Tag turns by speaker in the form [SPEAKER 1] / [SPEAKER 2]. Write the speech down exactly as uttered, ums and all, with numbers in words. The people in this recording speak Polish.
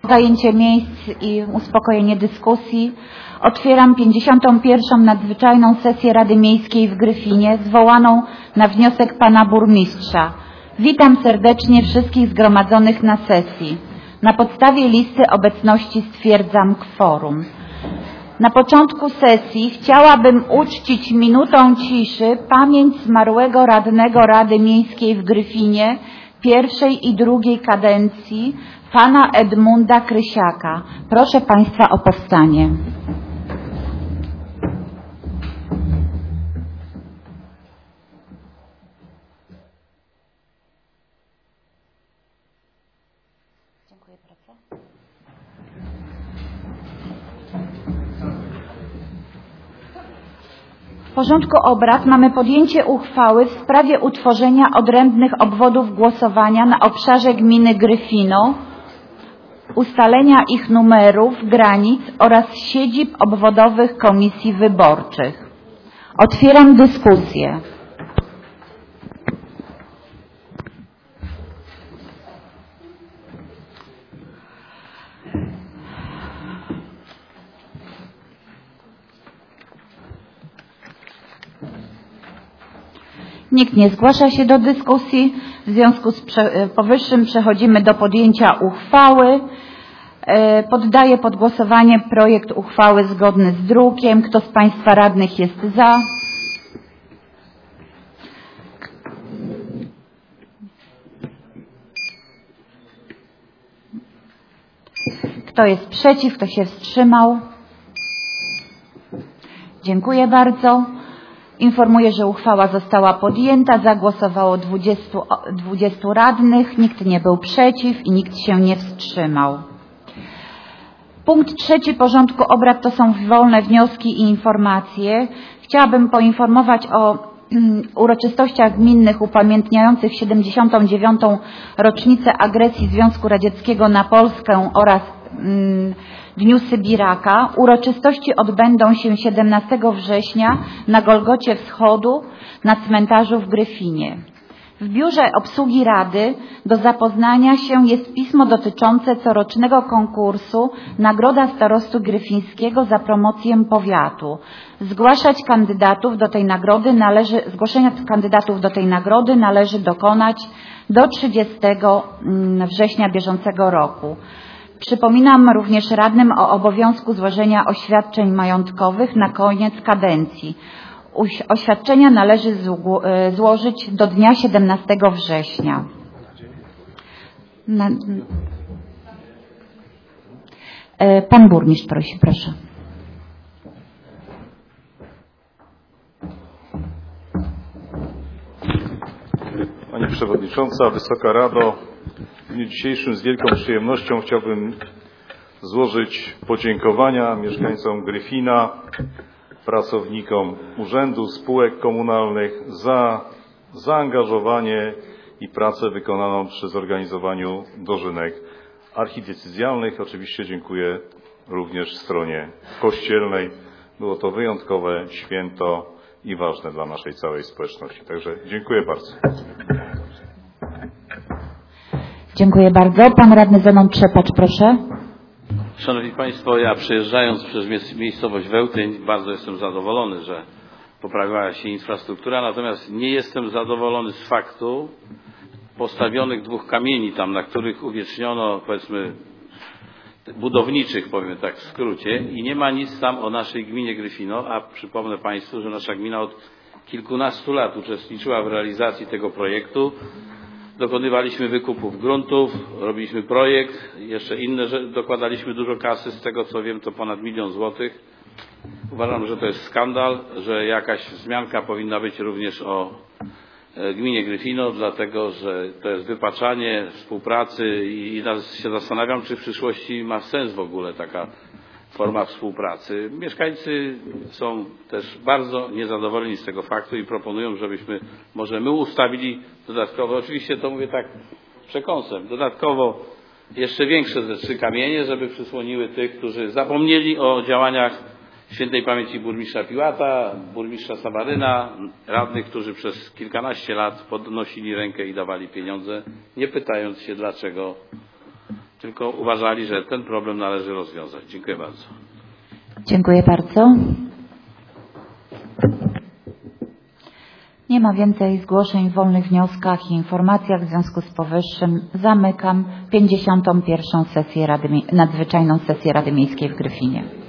[SPEAKER 1] Zajęcie miejsc i uspokojenie dyskusji. Otwieram pięćdziesiątą pierwszą nadzwyczajną sesję Rady Miejskiej w Gryfinie, zwołaną na wniosek pana burmistrza. Witam serdecznie wszystkich zgromadzonych na sesji. Na podstawie listy obecności stwierdzam kworum. Na początku sesji chciałabym uczcić minutą ciszy pamięć zmarłego radnego Rady Miejskiej w Gryfinie pierwszej i drugiej kadencji, pana Edmunda Krysiaka. Proszę państwa o powstanie. Dziękuję bardzo. W porządku obrad mamy podjęcie uchwały w sprawie utworzenia odrębnych obwodów głosowania na obszarze gminy Gryfino, ustalenia ich numerów, granic oraz siedzib obwodowych komisji wyborczych. Otwieram dyskusję. Nikt nie zgłasza się do dyskusji. W związku z powyższym przechodzimy do podjęcia uchwały. Poddaję pod głosowanie projekt uchwały zgodny z drukiem. Kto z państwa radnych jest za? Kto jest przeciw? Kto się wstrzymał? Dziękuję bardzo. Informuję, że uchwała została podjęta. Zagłosowało dwudziestu, dwudziestu radnych. Nikt nie był przeciw i nikt się nie wstrzymał. Punkt trzeci porządku obrad to są wolne wnioski i informacje. Chciałabym poinformować o uroczystościach gminnych upamiętniających siedemdziesiątą dziewiątą rocznicę agresji Związku Radzieckiego na Polskę oraz mm, Dniu Sybiraka. Uroczystości odbędą się siedemnastego września na Golgocie Wschodu na cmentarzu w Gryfinie. W biurze obsługi Rady do zapoznania się jest pismo dotyczące corocznego konkursu Nagroda Starosty Gryfińskiego za promocję powiatu. Zgłaszać kandydatów do tej nagrody należy, zgłoszenia kandydatów do tej nagrody należy dokonać do trzydziestego września bieżącego roku. Przypominam również radnym o obowiązku złożenia oświadczeń majątkowych na koniec kadencji. Oświadczenia należy złożyć do dnia siedemnastego września. Pan burmistrz prosi, proszę.
[SPEAKER 2] Pani Przewodnicząca, Wysoka Rado, w dniu dzisiejszym z wielką przyjemnością chciałbym złożyć podziękowania mieszkańcom Gryfina, pracownikom urzędu, spółek komunalnych za zaangażowanie i pracę wykonaną przy zorganizowaniu dożynek archidiecezjalnych. Oczywiście dziękuję również stronie kościelnej. Było to wyjątkowe święto i ważne dla naszej całej społeczności. Także dziękuję bardzo.
[SPEAKER 1] Dziękuję bardzo. Pan radny Zenon Trzepacz, proszę.
[SPEAKER 3] Szanowni Państwo, ja przejeżdżając przez miejscowość Wełtyń bardzo jestem zadowolony, że poprawiła się infrastruktura, natomiast nie jestem zadowolony z faktu postawionych dwóch kamieni tam, na których uwieczniono, powiedzmy, budowniczych, powiem tak w skrócie, i nie ma nic tam o naszej gminie Gryfino, a przypomnę Państwu, że nasza gmina od kilkunastu lat uczestniczyła w realizacji tego projektu. Dokonywaliśmy wykupów gruntów, robiliśmy projekt, jeszcze inne, że dokładaliśmy dużo kasy, z tego co wiem to ponad milion złotych. Uważam, że to jest skandal, że jakaś wzmianka powinna być również o gminie Gryfino, dlatego że to jest wypaczanie współpracy i się zastanawiam, czy w przyszłości ma sens w ogóle taka forma współpracy. Mieszkańcy są też bardzo niezadowoleni z tego faktu i proponują, żebyśmy może my ustawili dodatkowo, oczywiście to mówię tak przekąsem, dodatkowo jeszcze większe ze trzy kamienie, żeby przysłoniły tych, którzy zapomnieli o działaniach świętej pamięci burmistrza Piłata, burmistrza Sabaryna, radnych, którzy przez kilkanaście lat podnosili rękę i dawali pieniądze, nie pytając się, dlaczego tylko uważali, że ten problem należy rozwiązać. Dziękuję bardzo.
[SPEAKER 1] Dziękuję bardzo. Nie ma więcej zgłoszeń w wolnych wnioskach i informacjach. W związku z powyższym zamykam pięćdziesiątą pierwszą sesję Rady, nadzwyczajną sesję Rady Miejskiej w Gryfinie.